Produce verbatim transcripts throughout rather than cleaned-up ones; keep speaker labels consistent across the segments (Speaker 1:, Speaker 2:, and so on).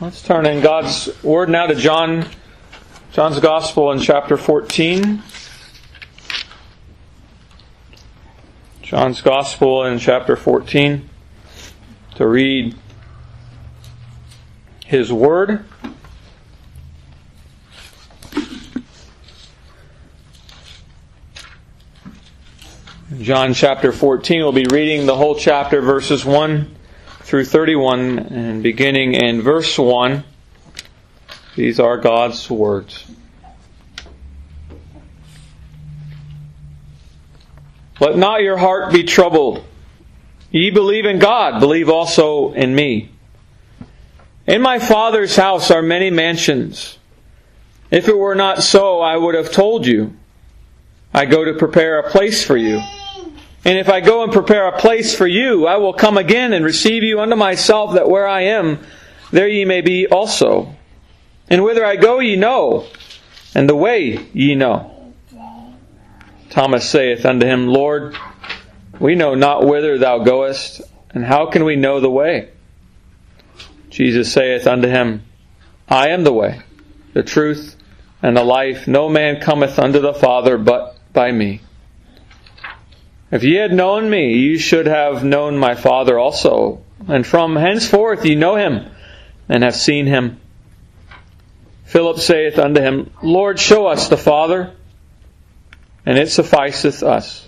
Speaker 1: Let's turn in God's Word now to John, John's Gospel in chapter fourteen. John's Gospel in chapter fourteen, to read His Word. John chapter fourteen, we'll be reading the whole chapter, verses one through thirty-one, and beginning in verse one. These are God's words. Let not your heart be troubled. Ye believe in God, believe also in me. In my Father's house are many mansions. If it were not so, I would have told you. I go to prepare a place for you. And if I go and prepare a place for you, I will come again and receive you unto myself, that where I am, there ye may be also. And whither I go ye know, and the way ye know. Thomas saith unto him, Lord, we know not whither thou goest, and how can we know the way? Jesus saith unto him, I am the way, the truth, and the life. No man cometh unto the Father but by me. If ye had known me, ye should have known my Father also. And from henceforth ye know him, and have seen him. Philip saith unto him, Lord, show us the Father, and it sufficeth us.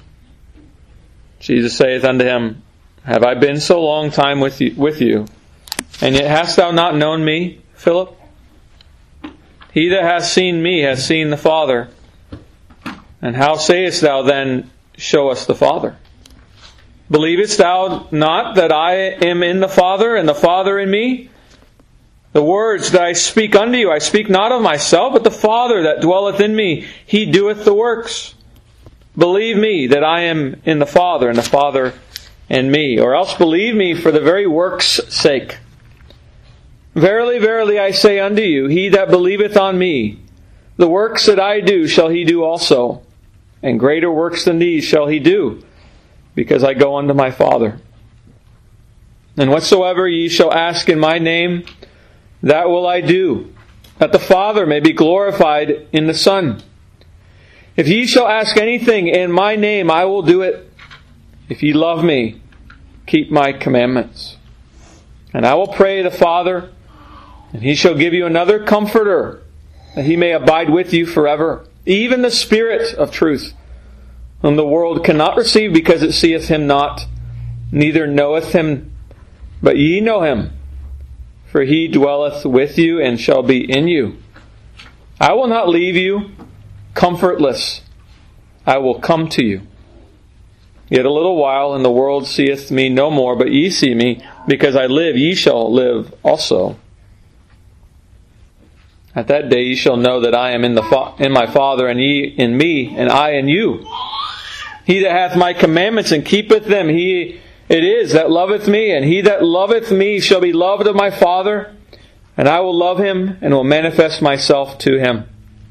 Speaker 1: Jesus saith unto him, Have I been so long time with you, with you, and yet hast thou not known me, Philip? He that hath seen me hath seen the Father. And how sayest thou then, Show us the Father? Believest thou not that I am in the Father, and the Father in me? The words that I speak unto you, I speak not of myself, but the Father that dwelleth in me, He doeth the works. Believe me that I am in the Father, and the Father in me, or else believe me for the very works' sake. Verily, verily, I say unto you, he that believeth on me, the works that I do shall he do also, and greater works than these shall he do, because I go unto my Father. And whatsoever ye shall ask in my name, that will I do, that the Father may be glorified in the Son. If ye shall ask anything in my name, I will do it. If ye love me, keep my commandments. And I will pray the Father, and He shall give you another Comforter, that He may abide with you forever, even the Spirit of truth, whom the world cannot receive, because it seeth Him not, neither knoweth Him. But ye know Him, for He dwelleth with you, and shall be in you. I will not leave you comfortless. I will come to you. Yet a little while, and the world seeth me no more, but ye see me, because I live, ye shall live also. At that day ye shall know that I am in the fa- in my Father, and ye in me, and I in you. He that hath my commandments and keepeth them, he it is that loveth me, and he that loveth me shall be loved of my Father, and I will love him, and will manifest myself to him.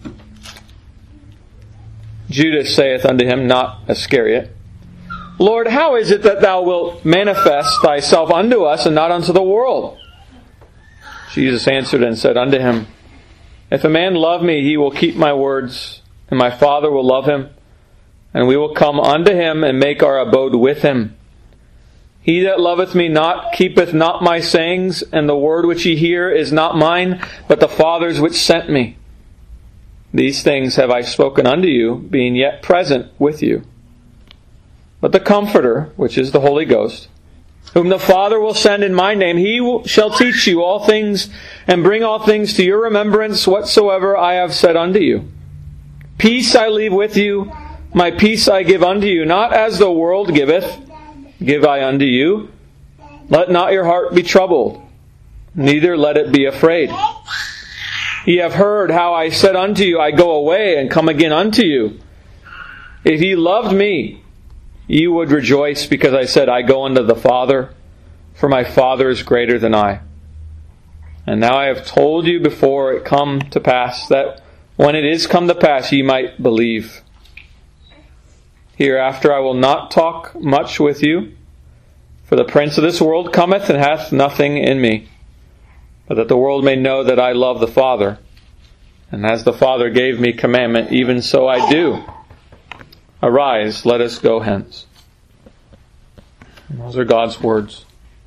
Speaker 1: Judas saith unto him, not Iscariot, Lord, how is it that thou wilt manifest thyself unto us, and not unto the world? Jesus answered and said unto him, If a man love me, he will keep my words, and my Father will love him, and we will come unto him, and make our abode with him. He that loveth me not keepeth not my sayings, and the word which ye hear is not mine, but the Father's which sent me. These things have I spoken unto you, being yet present with you. But the Comforter, which is the Holy Ghost, whom the Father will send in my name, He will, shall teach you all things, and bring all things to your remembrance, whatsoever I have said unto you. Peace I leave with you, my peace I give unto you, not as the world giveth, give I unto you. Let not your heart be troubled, neither let it be afraid. Ye have heard how I said unto you, I go away and come again unto you. If ye loved me, ye would rejoice, because I said, I go unto the Father, for my Father is greater than I. And now I have told you before it come to pass, that when it is come to pass, ye might believe. Hereafter I will not talk much with you, for the prince of this world cometh and hath nothing in me. but that the world may know that I love the Father. And as the Father gave me commandment, even so I do. Arise, let us go hence. And those are God's words.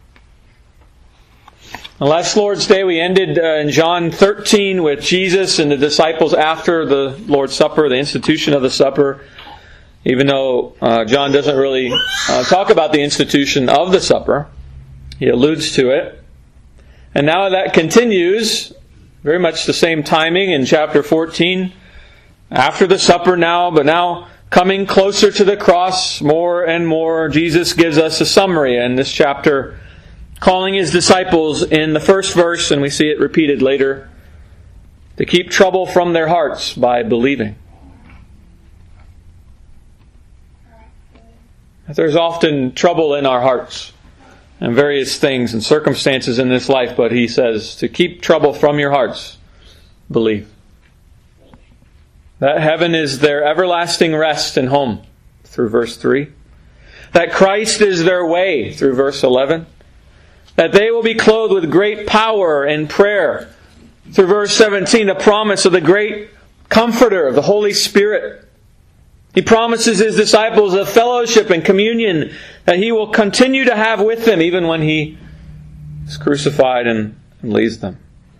Speaker 1: On last Lord's Day, we ended uh, in John thirteen with Jesus and the disciples after the Lord's Supper, the institution of the supper. Even though uh, John doesn't really uh, talk about the institution of the supper, he alludes to it. And now that continues, very much the same timing in chapter fourteen, after the supper now, but now coming closer to the cross more and more. Jesus gives us a summary in this chapter, calling His disciples in the first verse, and we see it repeated later, to keep trouble from their hearts by believing. There's often trouble in our hearts and various things and circumstances in this life, but He says to keep trouble from your hearts, believe. That heaven is their everlasting rest and home, through verse three. That Christ is their way, through verse eleven. That they will be clothed with great power in prayer, through verse seventeen, a promise of the great Comforter, of the Holy Spirit. He promises His disciples a fellowship and communion that He will continue to have with them even when He is crucified and, and leaves them.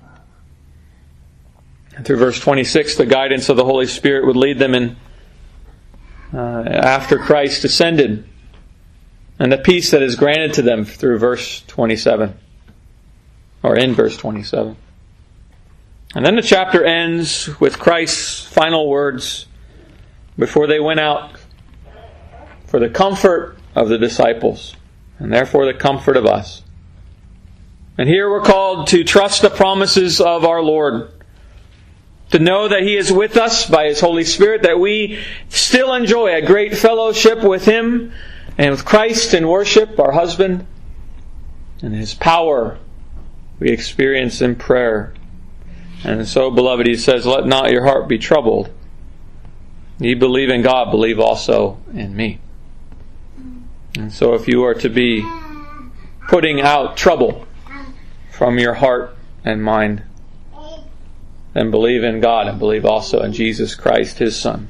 Speaker 1: And through verse twenty-six, the guidance of the Holy Spirit would lead them in uh, after Christ ascended, and the peace that is granted to them through verse twenty-seven, or in verse twenty-seven. And then the chapter ends with Christ's final words before they went out, for the comfort of the disciples, and therefore the comfort of us. And here we're called to trust the promises of our Lord, to know that He is with us by His Holy Spirit, that we still enjoy a great fellowship with Him and with Christ in worship, our husband, and His power we experience in prayer. And so, beloved, He says, let not your heart be troubled. Ye believe in God, believe also in me. And so if you are to be putting out trouble from your heart and mind, then believe in God and believe also in Jesus Christ, His Son.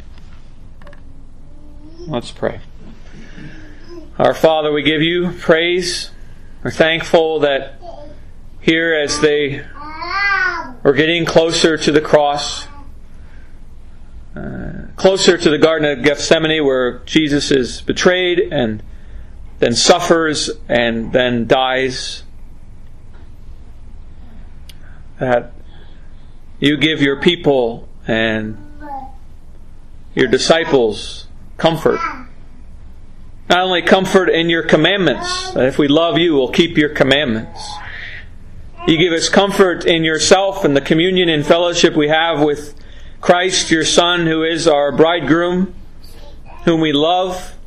Speaker 1: Let's pray. Our Father, we give You praise. We're thankful that here as they are getting closer to the cross, Uh, closer to the Garden of Gethsemane, where Jesus is betrayed and then suffers and then dies, that You give Your people and Your disciples comfort. Not only comfort in Your commandments, that if we love You, we'll keep Your commandments. You give us comfort in Yourself and the communion and fellowship we have with Christ, Your Son, who is our bridegroom, whom we love.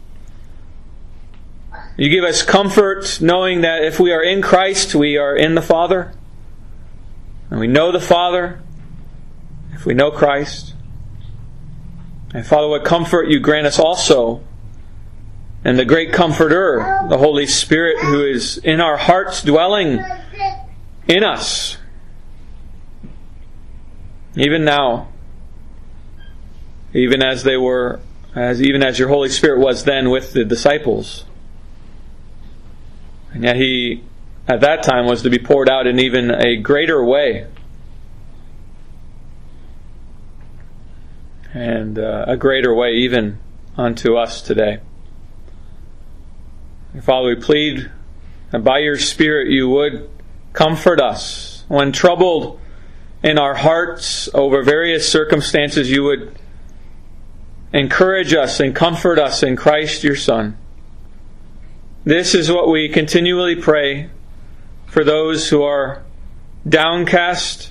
Speaker 1: You give us comfort knowing that if we are in Christ, we are in the Father. And we know the Father if we know Christ. And Father, what comfort You grant us also. And the great Comforter, the Holy Spirit, who is in our hearts, dwelling in us. Even now. Even as they were, as even as Your Holy Spirit was then with the disciples. And yet He, at that time, was to be poured out in even a greater way. And uh, a greater way even unto us today. And Father, we plead that by Your Spirit You would comfort us. When troubled in our hearts over various circumstances, You would encourage us and comfort us in Christ Your Son. This is what we continually pray for those who are downcast,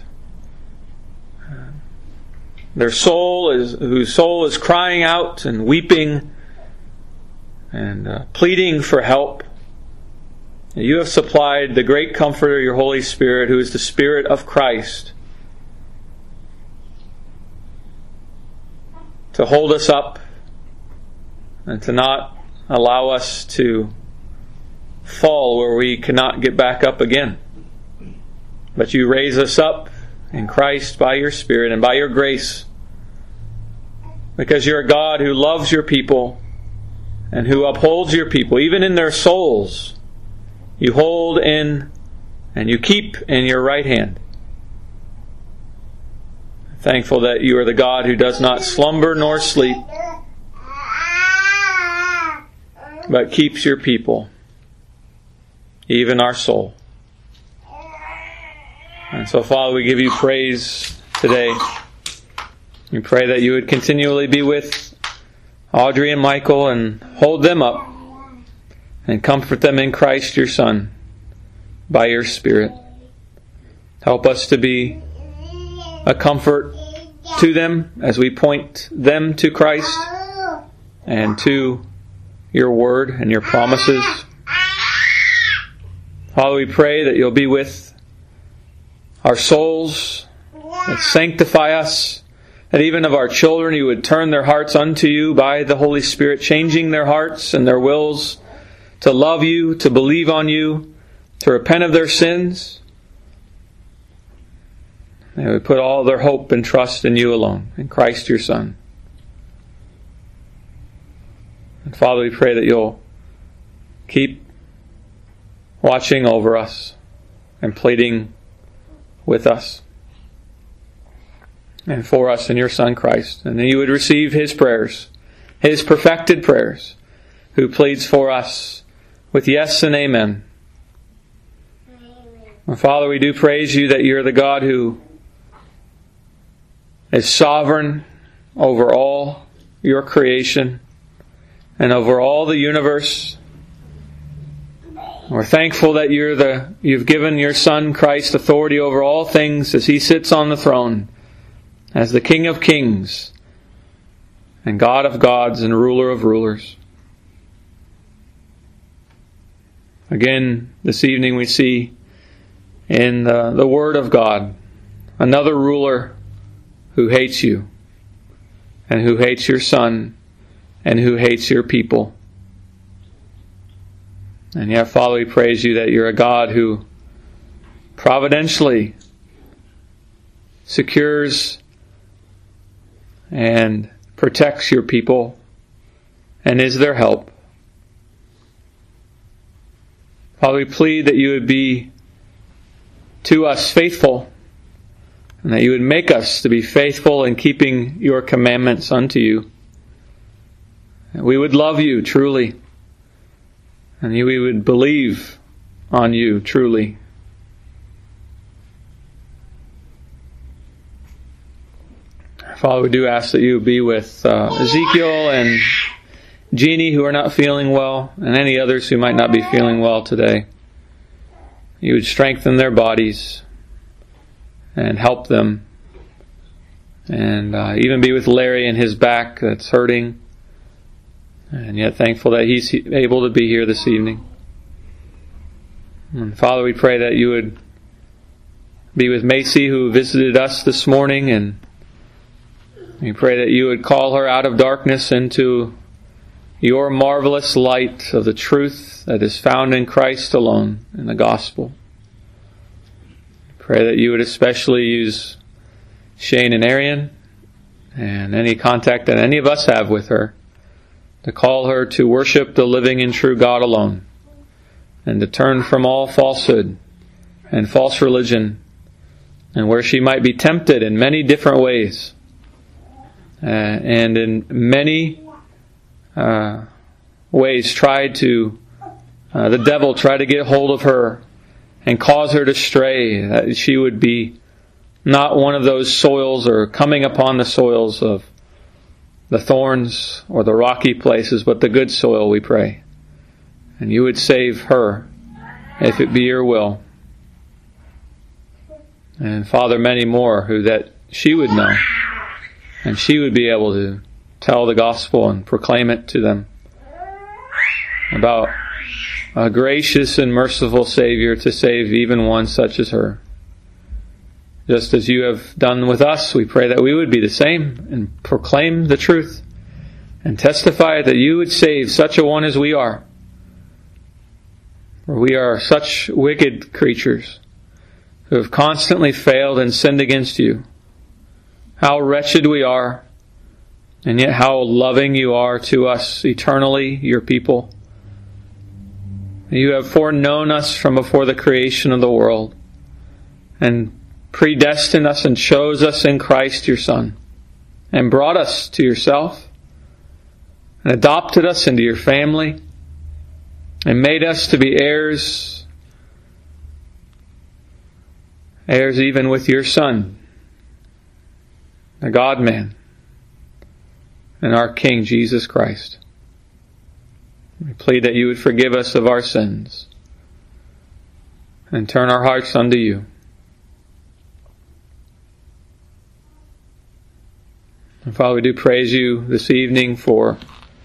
Speaker 1: their soul is, whose soul is crying out and weeping and uh, pleading for help. You have supplied the great Comforter, Your Holy Spirit, who is the Spirit of Christ, to hold us up and to not allow us to fall where we cannot get back up again. but you raise us up in Christ by your Spirit and by your grace, because you're a God who loves your people and who upholds your people, even in their souls. You hold in and you keep in your right hand. Thankful that you are the God who does not slumber nor sleep, but keeps your people, even our soul. And so, Father, we give you praise today. We pray that you would continually be with Audrey and Michael and hold them up and comfort them in Christ your Son by your Spirit. Help us to be a comfort to them as we point them to Christ and to your word and your promises. Father, we pray that you'll be with our souls, that sanctify us, that even of our children you would turn their hearts unto you by the Holy Spirit, changing their hearts and their wills to love you, to believe on you, to repent of their sins. They would put all their hope and trust in you alone, in Christ your Son. And Father, we pray that you'll keep watching over us and pleading with us and for us in your Son Christ, and that you would receive his prayers, his perfected prayers, who pleads for us with yes and amen. And Father, we do praise you that you're the God who is sovereign over all your creation and over all the universe. We're thankful that you're the you've given your Son Christ authority over all things as he sits on the throne as the King of kings and God of gods and ruler of rulers. Again, this evening we see in the, the Word of God another ruler who hates you and who hates your Son and who hates your people. And yet, Father, we praise you that you're a God who providentially secures and protects your people and is their help. Father, we plead that you would be to us faithful, and that you would make us to be faithful in keeping your commandments unto you. And we would love you truly, and we would believe on you truly. Father, we do ask that you be with uh, Ezekiel and Jeannie, who are not feeling well, and any others who might not be feeling well today. You would strengthen their bodies and help them. And uh, even be with Larry and his back that's hurting. And yet thankful that he's able to be here this evening. And Father, we pray that you would be with Macy, who visited us this morning, and we pray that you would call her out of darkness into your marvelous light of the truth that is found in Christ alone, in the gospel. Pray that you would especially use Shane and Arian and any contact that any of us have with her to call her to worship the living and true God alone, and to turn from all falsehood and false religion, and where she might be tempted in many different ways, uh, and in many uh, ways tried to, uh, the devil tried to get hold of her and cause her to stray, that she would be not one of those soils or coming upon the soils of the thorns or the rocky places, but the good soil, we pray. And you would save her if it be your will. And Father, many more who that she would know, and she would be able to tell the gospel and proclaim it to them about a gracious and merciful Savior to save even one such as her. Just as you have done with us, we pray that we would be the same and proclaim the truth and testify that you would save such a one as we are. For we are such wicked creatures, who have constantly failed and sinned against you. How wretched we are, and yet how loving you are to us eternally, your people. You have foreknown us from before the creation of the world, and predestined us and chose us in Christ your Son, and brought us to yourself, and adopted us into your family, and made us to be heirs, heirs even with your Son, the God-man, and our King, Jesus Christ. We plead that you would forgive us of our sins and turn our hearts unto you. And Father, we do praise you this evening for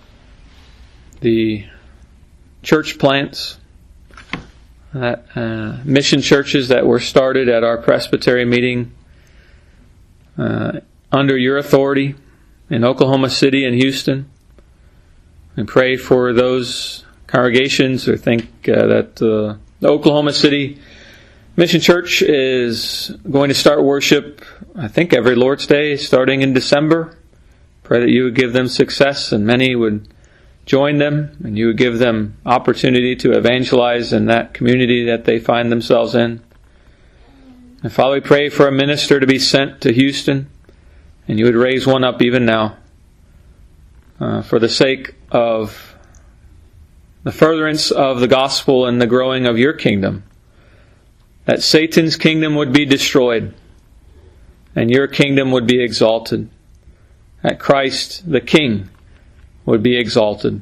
Speaker 1: the church plants, that uh, mission churches that were started at our presbytery meeting uh, under your authority in Oklahoma City and Houston. We pray for those congregations. I think uh, that uh, the Oklahoma City Mission Church is going to start worship, I think, every Lord's Day starting in December. Pray that you would give them success and many would join them, and you would give them opportunity to evangelize in that community that they find themselves in. And Father, we pray for a minister to be sent to Houston, and you would raise one up even now uh, for the sake of the furtherance of the gospel and the growing of your kingdom, that Satan's kingdom would be destroyed and your kingdom would be exalted, that Christ the King would be exalted.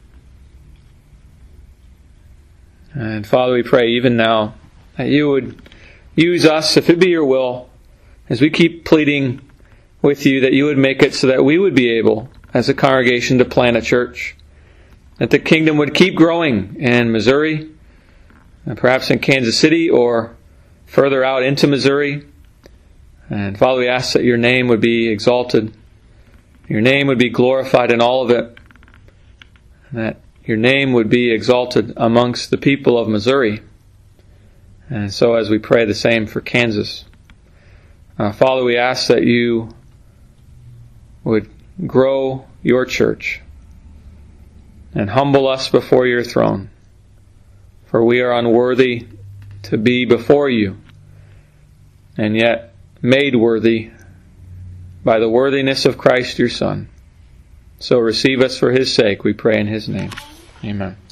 Speaker 1: And Father, we pray even now that you would use us, if it be your will, as we keep pleading with you, that you would make it so that we would be able, as a congregation, to plant a church, that the kingdom would keep growing in Missouri, and perhaps in Kansas City, or further out into Missouri. And Father, we ask that your name would be exalted, your name would be glorified in all of it, that your name would be exalted amongst the people of Missouri. And so as we pray the same for Kansas, uh, Father, we ask that you would grow your church and humble us before your throne, for we are unworthy to be before you, and yet made worthy by the worthiness of Christ your Son. So receive us for his sake, we pray in his name. Amen.